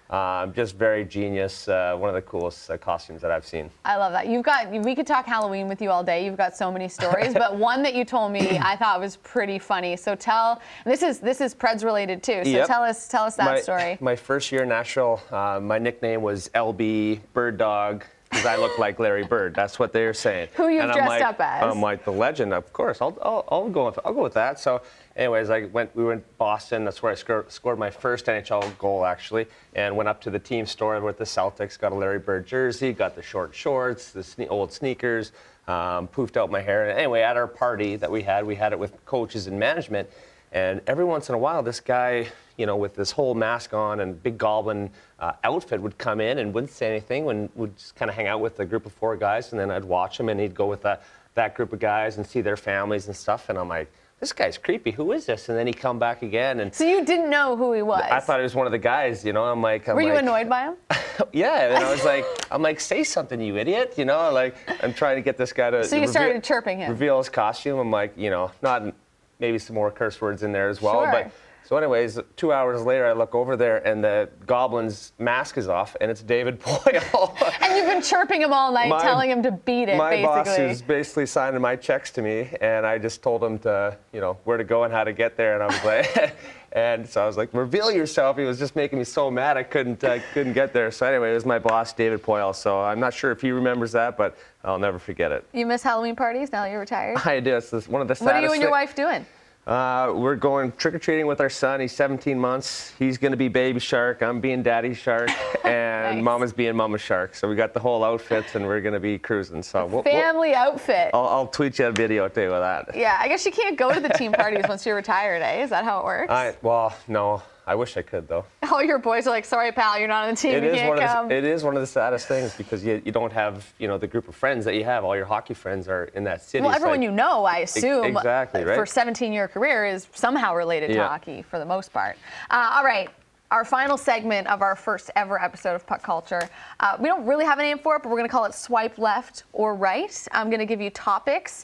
Just very genius. One of the coolest costumes that I've seen. I love that. We could talk Halloween with you all day. You've got so many stories, but one that you told me I thought was pretty funny. So this is Preds related too. So Yep. tell us that story. My first year in Nashville, my nickname was LB Bird Dog. Because I look like Larry Bird. That's what they were saying. Who you've dressed up as. I'm like the legend, of course. I'll go with that. So, anyways, we went to Boston. That's where I scored my first NHL goal, actually, and went up to the team store with the Celtics. Got a Larry Bird jersey. Got the short shorts, the old sneakers. Poofed out my hair. And anyway, at our party that we had it with coaches and management. And every once in a while, this guy, with this whole mask on and big goblin outfit would come in and wouldn't say anything. And would just kind of hang out with a group of 4 guys, and then I'd watch him, and he'd go with that group of guys and see their families and stuff. And I'm like, this guy's creepy. Who is this? And then he'd come back again. And so you didn't know who he was? I thought he was one of the guys. Were you annoyed by him? Yeah. And I was like, say something, you idiot. I'm trying to get this guy to. So you started chirping him. Reveal his costume. I'm like, not. Maybe some more curse words in there as well. Sure. But so anyways, 2 hours later, I look over there, and the goblin's mask is off, and it's David Poile. And you've been chirping him all night, telling him to beat it, my boss is basically signing my checks to me, and I just told him to, where to go and how to get there, and I was like, and so I was like, reveal yourself. He was just making me so mad I couldn't get there. So anyway, it was my boss, David Poile. So I'm not sure if he remembers that, but I'll never forget it. You miss Halloween parties now that you're retired? I do. It's one of the saddest. What are you and your wife doing? We're going trick-or-treating with our son. He's 17 months. He's going to be Baby Shark. I'm being Daddy Shark. And Nice. Mama's being Mama Shark. So we got the whole outfits, and we're going to be cruising. So Family outfit. I'll tweet you a video, too, of that. Yeah, I guess you can't go to the team parties once you're retired, eh? Is that how it works? Well, no. I wish I could, though. All your boys are like, sorry, pal, you're not on the team. You can't come. It is one of the saddest things because you don't have, the group of friends that you have. All your hockey friends are in that city. Well, everyone you know, I assume, exactly, right? for a 17-year career is somehow related to hockey for the most part. All right. Our final segment of our first ever episode of Puck Culture. We don't really have a name for it, but we're going to call it Swipe Left or Right. I'm going to give you topics.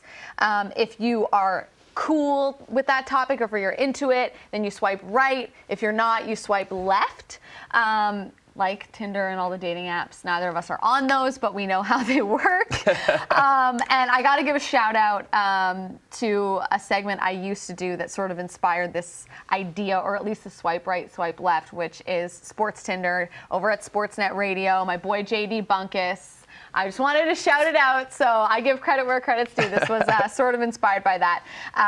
If you are cool with that topic, or if you're into it, then you swipe right. If you're not, you swipe left. Like Tinder and all the dating apps. Neither of us are on those, but we know how they work. And I got to give a shout out to a segment I used to do that sort of inspired this idea, or at least the swipe right, swipe left, which is Sports Tinder over at Sportsnet Radio. My boy JD Bunkus. I just wanted to shout it out, so I give credit where credit's due. This was sort of inspired by that.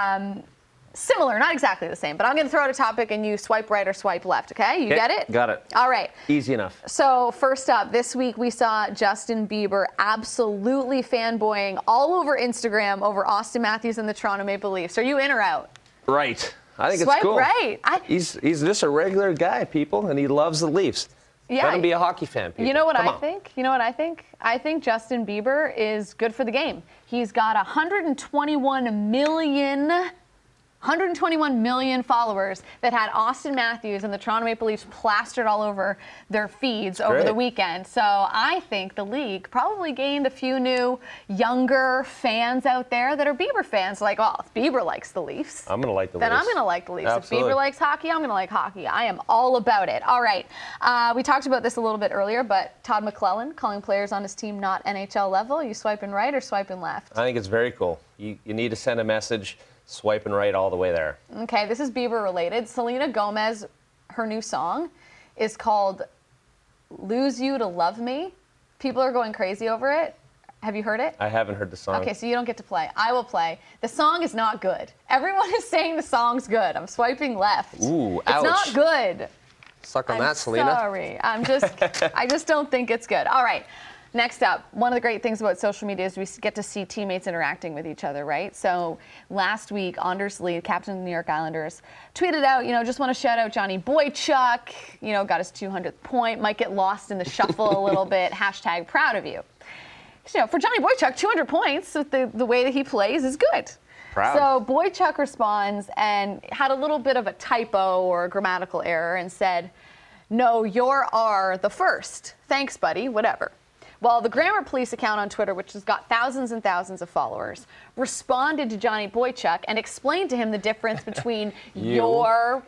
Similar, not exactly the same, but I'm going to throw out a topic and you swipe right or swipe left, okay? You get it? Got it. All right. Easy enough. So first up, this week we saw Justin Bieber absolutely fanboying all over Instagram over Austin Matthews and the Toronto Maple Leafs. Are you in or out? Right. I think Swipe it's cool. right. He's just a regular guy, people, and he loves the Leafs. Yeah. Let him be a hockey fan, people. You know what Come I on. think? You know what I think? I think Justin Bieber is good for the game. He's got 121 million followers that had Austin Matthews and the Toronto Maple Leafs plastered all over their feeds over the weekend. So I think the league probably gained a few new, younger fans out there that are Bieber fans. Like, well, if Bieber likes the Leafs, I'm going to like the then Leafs. I'm going to like the Leafs. Absolutely. If Bieber likes hockey, I'm going to like hockey. I am all about it. All right. We talked about this a little bit earlier, but Todd McClellan calling players on his team not NHL level. You swiping right or swiping left? I think it's very cool. You need to send a message. Swiping right all the way there. Okay, this is Bieber related. Selena Gomez, her new song is called Lose You to Love Me. People are going crazy over it. Have you heard it? I haven't heard the song. Okay, so you don't get to play. I will play. The song is not good. Everyone is saying the song's good. I'm swiping left. Ooh, it's ouch. not good. Suck on I'm that, Selena. Sorry. I just don't think it's good. All right. Next up, one of the great things about social media is we get to see teammates interacting with each other, right? So last week, Anders Lee, captain of the New York Islanders, tweeted out, just want to shout out Johnny Boychuk, got his 200th point, might get lost in the shuffle a little bit, hashtag proud of you. For Johnny Boychuk, 200 points with the way that he plays is good. Proud. So Boychuk responds and had a little bit of a typo or a grammatical error and said, no, you're the first. Thanks, buddy, whatever. Well, the Grammar Police account on Twitter, which has got thousands and thousands of followers, responded to Johnny Boychuk and explained to him the difference between your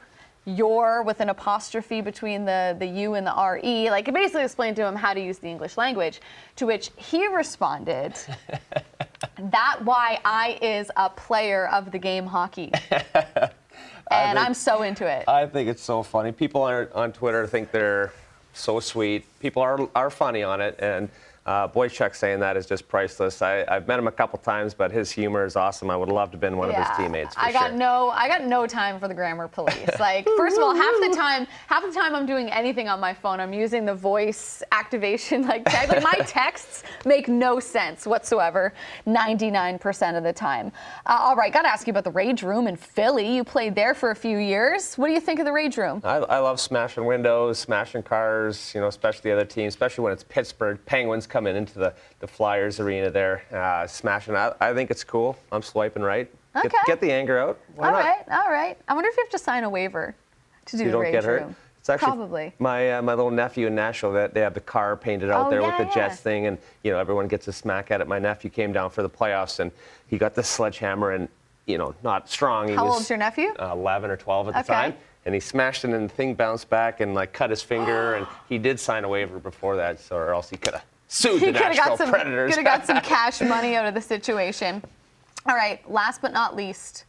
your with an apostrophe between the U and the RE. Like, it basically explained to him how to use the English language, to which he responded, "That why I is a player of the game hockey." And I'm so into it. I think it's so funny. People on Twitter think they're so sweet. People are funny on it, and Boychuk saying that is just priceless. I've met him a couple times, but his humor is awesome. I would love to have been one of his teammates. For I got no time for the grammar police. Like, first of all, half the time I'm doing anything on my phone, I'm using the voice activation tag. Like, my texts make no sense whatsoever 99% of the time. All right, got to ask you about the Rage Room in Philly. You played there for a few years. What do you think of the Rage Room? I love smashing windows, smashing cars, especially the other team, especially when it's Pittsburgh Penguins coming into the Flyers arena there, smashing. I think it's cool. I'm swiping right. Okay. Get the anger out. Why not? All right. I wonder if you have to sign a waiver to do you the don't Rage get hurt. Room. It's actually Probably. my little nephew in Nashville. That they have the car painted out there with the Jets thing, and everyone gets a smack at it. My nephew came down for the playoffs, and he got the sledgehammer, and not strong. How old's your nephew? 11 or 12 at the time. And he smashed it, and the thing bounced back and cut his finger. And he did sign a waiver before that, or else he could have sued the Nashville Predators. Could have got some cash money out of the situation. All right, last but not least,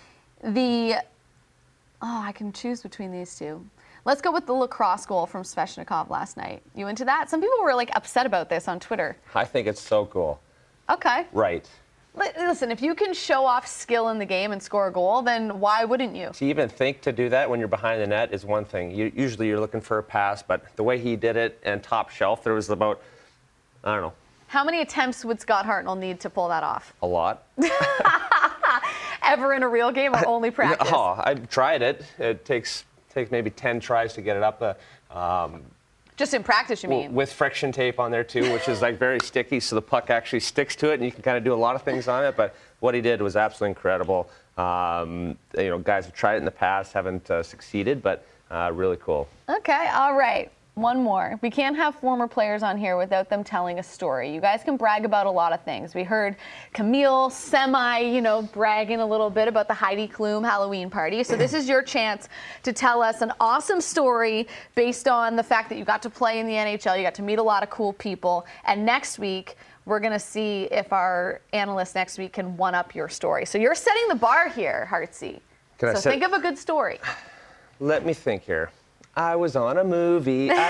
I can choose between these two. Let's go with the lacrosse goal from Svechnikov last night. You into that? Some people were upset about this on Twitter. I think it's so cool. Okay. Right. Listen, if you can show off skill in the game and score a goal, then why wouldn't you? To even think to do that when you're behind the net is one thing. Usually you're looking for a pass, but the way he did it and top shelf, there was about, I don't know. How many attempts would Scott Hartnell need to pull that off? A lot. Ever in a real game or only practice? Oh, I've tried it. It takes maybe 10 tries to get it up. Just in practice, you mean? With friction tape on there, too, which is very sticky, so the puck actually sticks to it, and you can kind of do a lot of things on it. But what he did was absolutely incredible. Guys have tried it in the past, haven't succeeded, but really cool. Okay, all right. One more. We can't have former players on here without them telling a story. You guys can brag about a lot of things. We heard Camille bragging a little bit about the Heidi Klum Halloween party. So this is your chance to tell us an awesome story based on the fact that you got to play in the NHL. You got to meet a lot of cool people. And next week, we're going to see if our analyst next week can one-up your story. So you're setting the bar here, Hartsey. So think of a good story. Let me think here. I was on a movie. A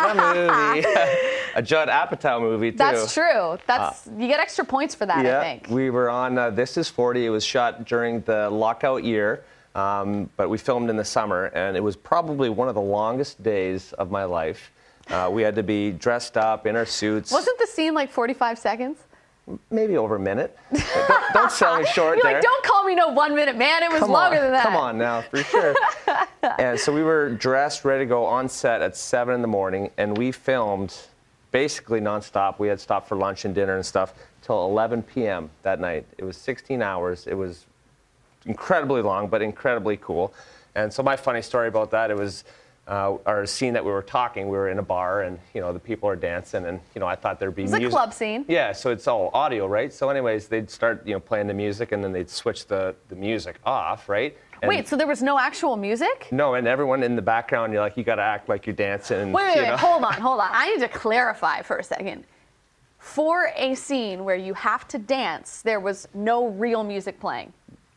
Judd Apatow movie, too. That's true. You get extra points for that, yeah, I think. We were on This Is 40. It was shot during the lockout year, but we filmed in the summer, and it was probably one of the longest days of my life. We had to be dressed up in our suits. Wasn't the scene 45 seconds? Maybe over a minute. Don't sell me short You're there. Don't call me no 1 minute, man. It was longer than that. Come on now, for sure. And so we were dressed, ready to go on set at 7 in the morning, and we filmed basically nonstop. We had stopped for lunch and dinner and stuff till 11 p.m. that night. It was 16 hours. It was incredibly long, but incredibly cool. And so my funny story about that, it was our scene that we were talking. We were in a bar, and the people are dancing, and I thought there'd be music. It's a club scene. Yeah, so it's all audio, right? So anyways, they'd start playing the music, and then they'd switch the music off, right? And wait, so there was no actual music? No, and everyone in the background, you got to act like you're dancing. And, wait, hold on. I need to clarify for a second. For a scene where you have to dance, there was no real music playing.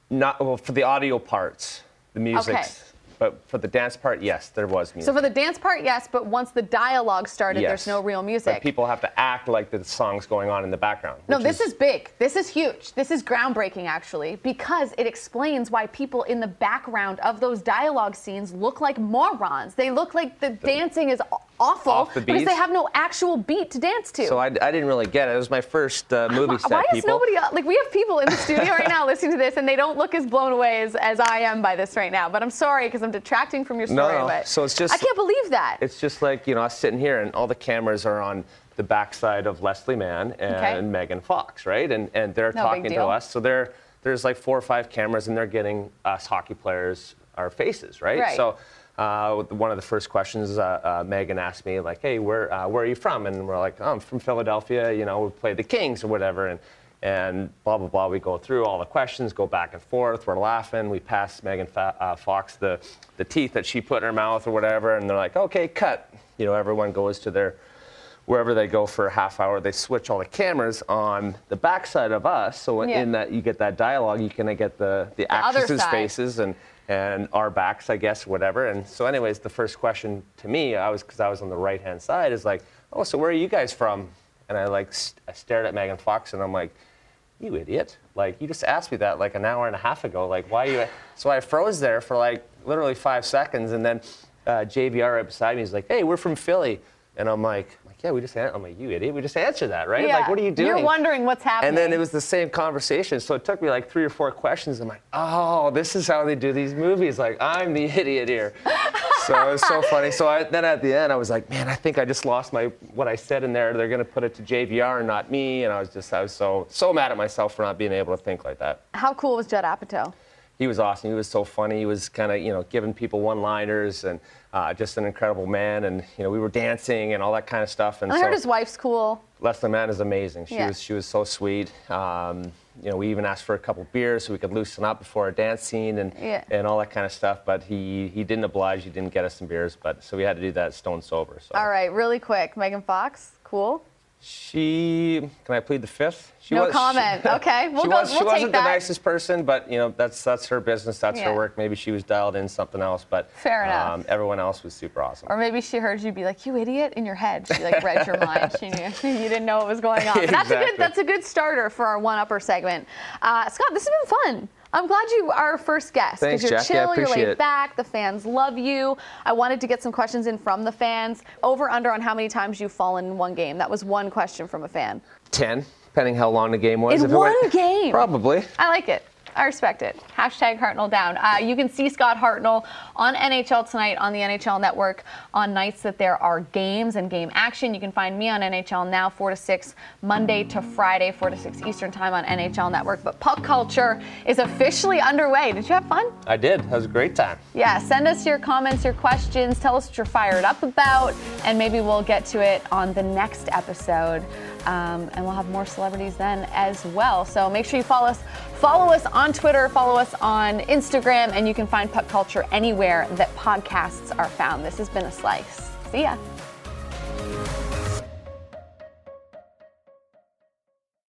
For the audio parts, the music. Okay. But for the dance part, yes, there was music. So for the dance part, yes, but once the dialogue started, there's no real music. But people have to act like the song's going on in the background. No, this is big. This is huge. This is groundbreaking, actually, because it explains why people in the background of those dialogue scenes look like morons. They look like the dancing is awful because they have no actual beat to dance to. So I didn't really get it. It was my first movie set. Why is nobody else? We have people in the studio right now listening to this, and they don't look as blown away as I am by this right now. But I'm sorry because I'm detracting from your story. No. But so it's just, I can't believe that. It's just like us sitting here, and all the cameras are on the backside of Leslie Mann and Megan Fox, right? And they're talking to us. So there's 4 or 5 cameras, and they're getting us hockey players our faces, right? So one of the first questions Megan asked me, hey, where are you from? And we're like, oh, I'm from Philadelphia. We play the Kings or whatever. and blah, blah, blah. We go through all the questions, go back and forth. We're laughing. We pass Megan Fox the teeth that she put in her mouth or whatever, and they're like, okay, cut. You know, everyone goes to wherever they go for a half hour. They switch all the cameras on the backside of us, so in that you get that dialogue, you can get the actresses' faces and our backs, I guess, whatever. And so anyways, the first question to me, because I was on the right-hand side, is like, oh, so where are you guys from? And I stared at Megan Fox, and I'm like, you idiot. Like, you just asked me that like an hour and a half ago. Like, why are you? So I froze there for like literally 5 seconds, and then JVR right beside me is like, hey, we're from Philly. And I'm like, yeah, I'm like, you idiot, we just answered that, right? Yeah. Like, what are you doing? You're wondering what's happening. And then it was the same conversation. So it took me like 3 or 4 questions. I'm like, oh, this is how they do these movies. Like, I'm the idiot here. So it was so funny. So then at the end, I was like, man, I think I just lost what I said in there. They're going to put it to JVR and not me. And I was so mad at myself for not being able to think like that. How cool was Judd Apatow? He was awesome. He was so funny. He was kind of, giving people one-liners and just an incredible man. And, we were dancing and all that kind of stuff. And I heard his wife's cool. Leslie Mann is amazing. She was so sweet. We even asked for a couple beers so we could loosen up before our dance scene and all that kind of stuff. But he didn't oblige. He didn't get us some beers. So we had to do that stone sober. So. All right, really quick. Megan Fox, cool? Can I plead the fifth? No comment. Okay, we'll she take that. She wasn't the nicest person, but that's her business. That's her work. Maybe she was dialed in something else, but fair enough. Everyone else was super awesome. Or maybe she heard you be like, "You idiot!" in your head. She read your mind. She knew you didn't know what was going on. But that's a good starter for our one-upper segment. Scott, this has been fun. I'm glad you are our first guest because you're chill, you're laid back, the fans love you. I wanted to get some questions in from the fans. Over under on how many times you've fallen in one game. That was one question from a fan. 10, depending how long the game was. In one game? Probably. I like it. I respect it. Hashtag Hartnell down. You can see Scott Hartnell on NHL Tonight on the NHL Network on nights that there are games and game action. You can find me on NHL Now 4 to 6, Monday to Friday, 4 to 6 Eastern Time on NHL Network. But Puck Culture is officially underway. Did you have fun? I did. That was a great time. Yeah, send us your comments, your questions. Tell us what you're fired up about, and maybe we'll get to it on the next episode. And we'll have more celebrities then as well. So make sure you follow us on Twitter, follow us on Instagram, and you can find Puck Culture anywhere that podcasts are found. This has been A Slice. See ya.